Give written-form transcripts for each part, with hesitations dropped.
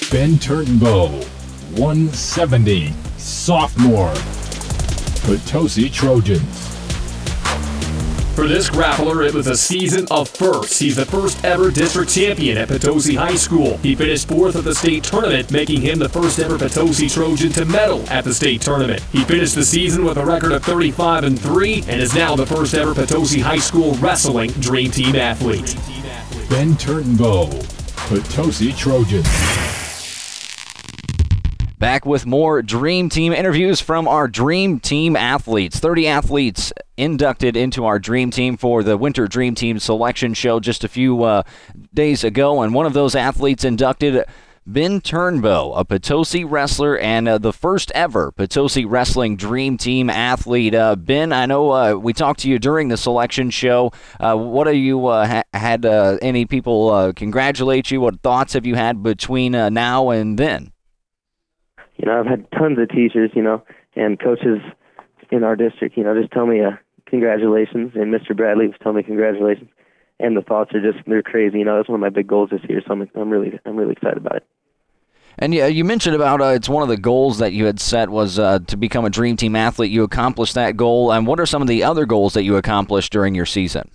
Ben Turnbow, 170, sophomore, Potosi Trojans. For this grappler, it was a season of firsts. He's the first ever district champion at Potosi High School. He finished fourth at the state tournament, making him the first ever Potosi Trojan to medal at the state tournament. He finished the season with a record of 35-3 and is now the first ever Potosi High School wrestling Dream Team athlete. Ben Turnbow, Potosi Trojans. Back with more Dream Team interviews from our Dream Team athletes. 30 athletes inducted into our Dream Team for the Winter Dream Team selection show just a few days ago. And one of those athletes inducted, Ben Turnbow, a Potosi wrestler and the first ever Potosi Wrestling Dream Team athlete. Ben, I know we talked to you during the selection show. What have you had any people congratulate you? What thoughts have you had between now and then? You know, I've had tons of teachers, and coaches in our district, just tell me congratulations, and Mr. Bradley was telling me congratulations, and the thoughts are they're crazy. That's one of my big goals this year, so I'm really excited about it. And yeah, you mentioned about it's one of the goals that you had set was to become a Dream Team athlete. You accomplished that goal, and what are some of the other goals that you accomplished during your season?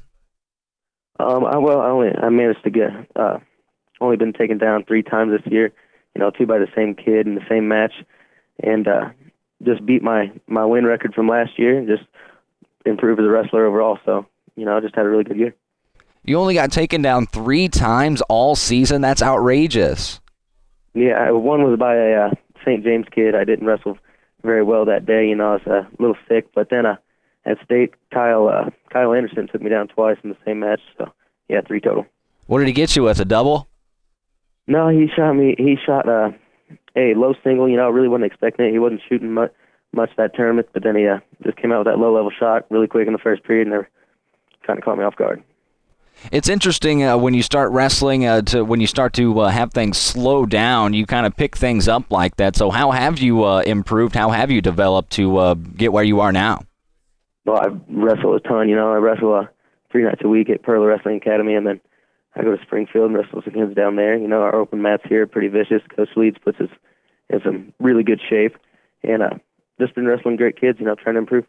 I managed to get only been taken down 3 times this year. 2 by the same kid in the same match, and just beat my win record from last year and just improved as a wrestler overall. So, I just had a really good year. You only got taken down 3 times all season? That's outrageous. Yeah, one was by a St. James kid. I didn't wrestle very well that day. I was a little sick, but then at state, Kyle Anderson took me down twice in the same match. So, yeah, 3 total. What did he get you with, a double? No, he shot a low single. I really wasn't expecting it. He wasn't shooting much that tournament, but then he just came out with that low-level shot really quick in the first period, and it kind of caught me off guard. It's interesting when you start wrestling, when you start to have things slow down, you kind of pick things up like that. So how have you improved? How have you developed to get where you are now? Well, I wrestle a ton. I wrestle 3 nights a week at Perla Wrestling Academy, and then I go to Springfield and wrestle some kids down there. Our open mats here are pretty vicious. Coach Leeds puts us in some really good shape. And just been wrestling great kids, trying to improve.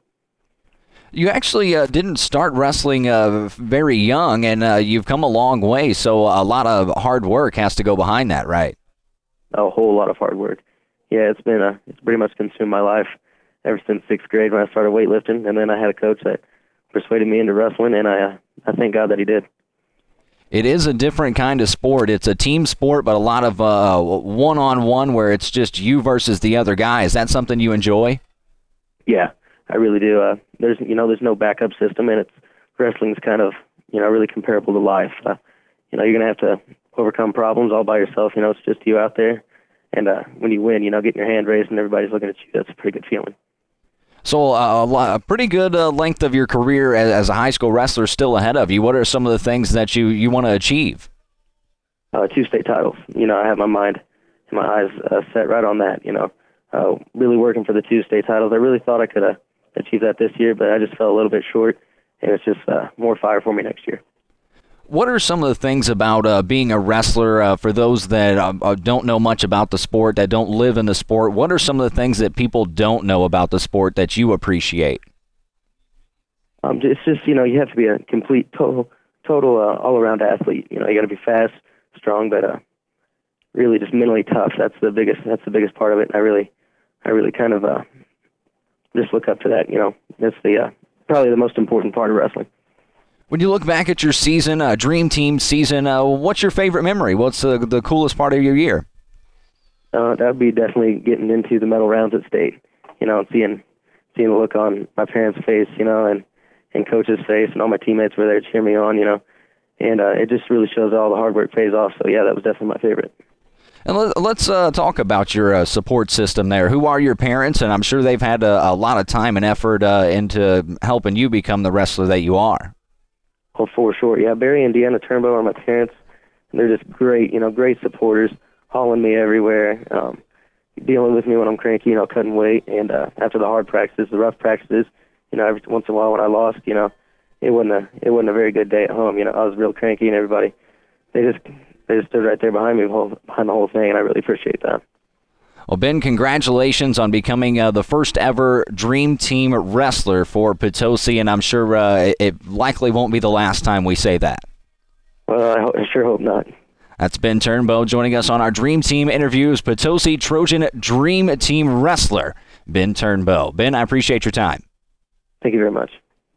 You actually didn't start wrestling very young, and you've come a long way, so a lot of hard work has to go behind that, right? A whole lot of hard work. Yeah, it's pretty much consumed my life ever since 6th grade when I started weightlifting, and then I had a coach that persuaded me into wrestling, and I thank God that he did. It is a different kind of sport. It's a team sport, but a lot of one-on-one where it's just you versus the other guy. Is that something you enjoy? Yeah, I really do. There's no backup system, and wrestling's kind of, really comparable to life. You're going to have to overcome problems all by yourself. It's just you out there. And when you win, getting your hand raised and everybody's looking at you, that's a pretty good feeling. So a pretty good length of your career as a high school wrestler still ahead of you. What are some of the things that you want to achieve? 2 state titles. I have my mind and my eyes set right on that, really working for the 2 state titles. I really thought I could achieve that this year, but I just fell a little bit short, and it's just more fire for me next year. What are some of the things about being a wrestler for those that don't know much about the sport, that don't live in the sport? What are some of the things that people don't know about the sport that you appreciate? It's just, you have to be a complete, total all-around athlete. You got to be fast, strong, but really just mentally tough. That's the biggest part of it. I really kind of just look up to that. That's probably the most important part of wrestling. When you look back at your season, Dream Team season, what's your favorite memory? What's the coolest part of your year? That would be definitely getting into the medal rounds at state. And seeing the look on my parents' face, and coach's face, and all my teammates were there to cheer me on, and it just really shows all the hard work pays off. So yeah, that was definitely my favorite. And let's talk about your support system there. Who are your parents? And I'm sure they've had a lot of time and effort into helping you become the wrestler that you are. Oh, for sure. Yeah, Barry and Deanna Turnbow are my parents, and they're just great, great supporters, hauling me everywhere, dealing with me when I'm cranky, cutting weight, and after the hard practices, the rough practices, every once in a while when I lost, it wasn't a very good day at home. I was real cranky, and everybody, they they just stood right there behind me behind the whole thing, and I really appreciate that. Well, Ben, congratulations on becoming the first ever Dream Team wrestler for Potosi, and I'm sure it likely won't be the last time we say that. Well, I sure hope not. That's Ben Turnbow joining us on our Dream Team interviews, Potosi Trojan Dream Team wrestler, Ben Turnbow. Ben, I appreciate your time. Thank you very much.